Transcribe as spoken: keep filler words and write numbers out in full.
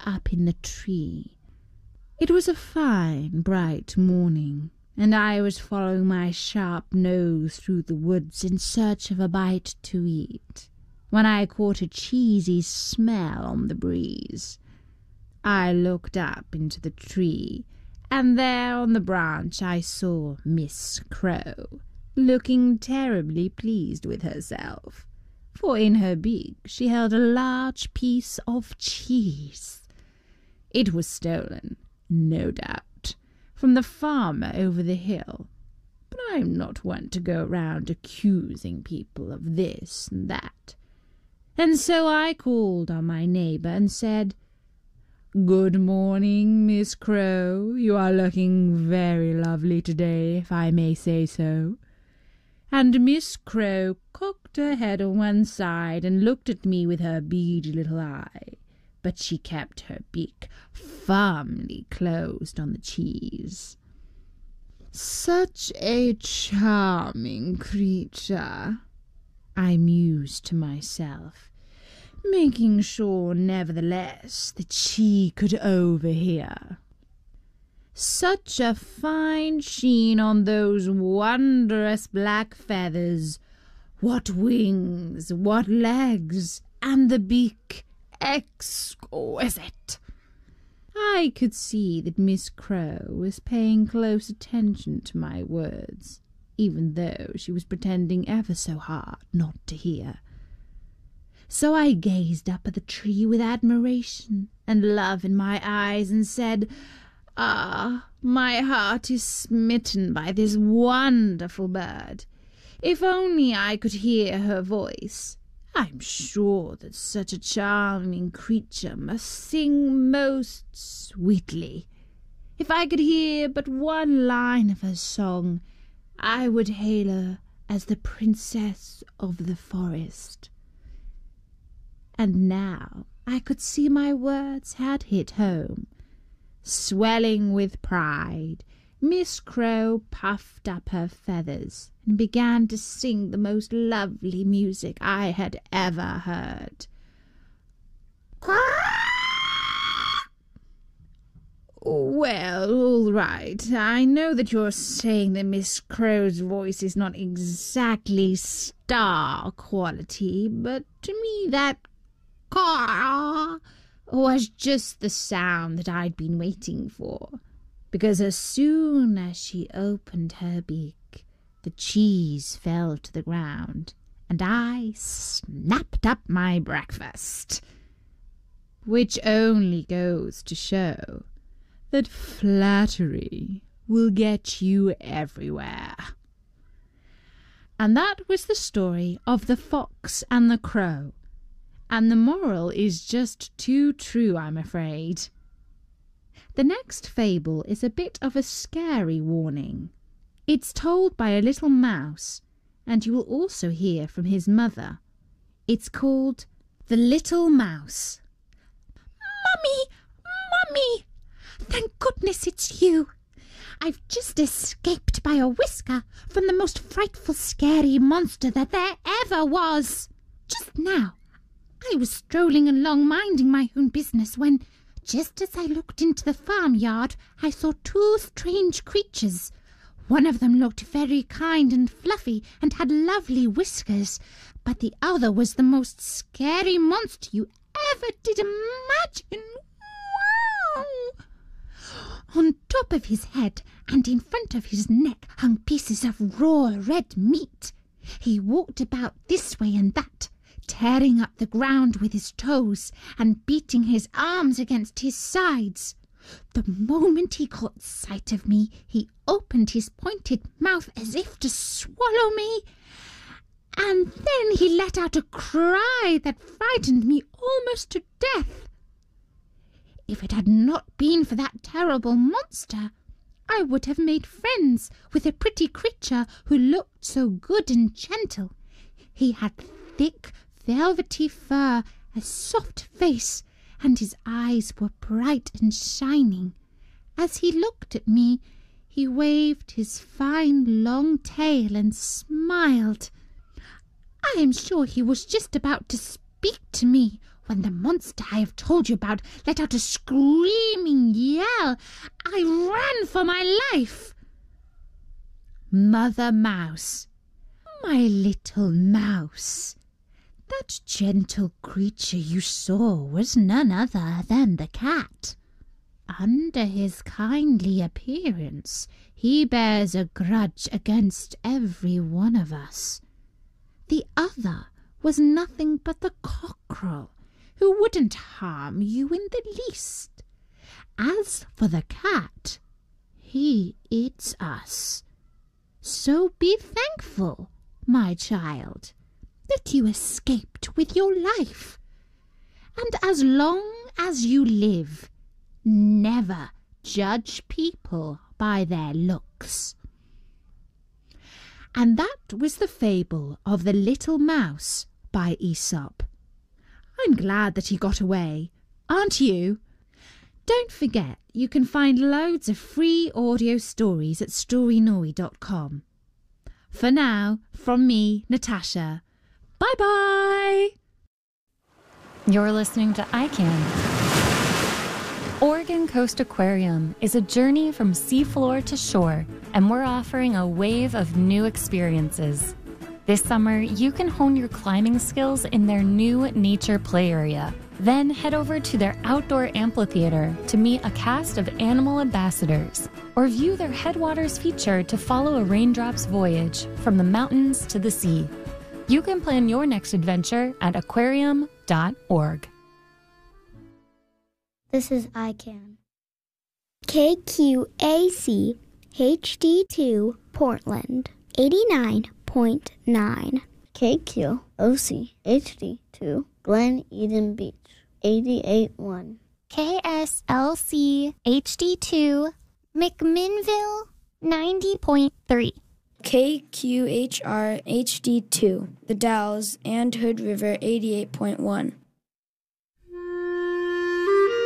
up in the tree. It was a fine, bright morning, and I was following my sharp nose through the woods in search of a bite to eat, when I caught a cheesy smell on the breeze. I looked up into the tree, and there on the branch I saw Miss Crow, looking terribly pleased with herself, for in her beak she held a large piece of cheese. It was stolen, no doubt, from the farmer over the hill, but I am not one to go round accusing people of this and that. And so I called on my neighbour and said, "Good morning, Miss Crow. You are looking very lovely today, if I may say so." And Miss Crow cocked her head on one side and looked at me with her beady little eye, but she kept her beak firmly closed on the cheese. "Such a charming creature," I mused to myself, making sure nevertheless that she could overhear. "Such a fine sheen on those wondrous black feathers! What wings, what legs, and the beak! Exquisite!" I could see that Miss Crow was paying close attention to my words, even though she was pretending ever so hard not to hear. So I gazed up at the tree with admiration and love in my eyes and said, "Ah, my heart is smitten by this wonderful bird. If only I could hear her voice. I'm sure that such a charming creature must sing most sweetly. If I could hear but one line of her song, I would hail her as the princess of the forest." And now I could see my words had hit home. Swelling with pride, Miss Crow puffed up her feathers and began to sing the most lovely music I had ever heard. "Well, all right. I know that you're saying that Miss Crow's voice is not exactly star quality, but to me that caw was just the sound that I'd been waiting for, because as soon as she opened her beak, the cheese fell to the ground, and I snapped up my breakfast. Which only goes to show that flattery will get you everywhere. And that was the story of the Fox and the Crow. And the moral is just too true, I'm afraid. The next fable is a bit of a scary warning. It's told by a little mouse, and you will also hear from his mother. It's called The Little Mouse. "Mummy! Mummy! Thank goodness it's you! I've just escaped by a whisker from the most frightful scary monster that there ever was. Just now I was strolling along minding my own business when, just as I looked into the farmyard, I saw two strange creatures. One of them looked very kind and fluffy and had lovely whiskers, but the other was the most scary monster you ever did imagine. Wow! On top of his head and in front of his neck hung pieces of raw red meat. He walked about this way and that, tearing up the ground with his toes and beating his arms against his sides. The moment he caught sight of me, he opened his pointed mouth as if to swallow me, and then he let out a cry that frightened me almost to death. If it had not been for that terrible monster, I would have made friends with a pretty creature who looked so good and gentle. He had thick, velvety fur, a soft face, and his eyes were bright and shining. As he looked at me, he waved his fine long tail and smiled. I am sure he was just about to speak to me When the monster I have told you about let out a screaming yell, I ran for my life. Mother Mouse, my little mouse, that gentle creature you saw was none other than the cat. Under his kindly appearance, he bears a grudge against every one of us. The other was nothing but the cockerel, who wouldn't harm you in the least. As for the cat, he eats us. So be thankful, my child, that you escaped with your life. And as long as you live, never judge people by their looks. And that was the fable of the Little Mouse by Aesop. I'm glad that he got away, aren't you? Don't forget, you can find loads of free audio stories at storynory dot com. For now, from me, Natasha, bye-bye! You're listening to I Can. Oregon Coast Aquarium is a journey from seafloor to shore, and we're offering a wave of new experiences. This summer, you can hone your climbing skills in their new nature play area. Then head over to their outdoor amphitheater to meet a cast of animal ambassadors, or view their Headwaters feature to follow a raindrop's voyage from the mountains to the sea. You can plan your next adventure at aquarium dot org. This is I Can. K Q A C H D two Portland, eighty-nine point nine. K Q O C H D two Glen Eden Beach, eighty-eight point one. K S L C H D two McMinnville, ninety point three. K Q H R H D two The Dalles and Hood River, eighty-eight point one.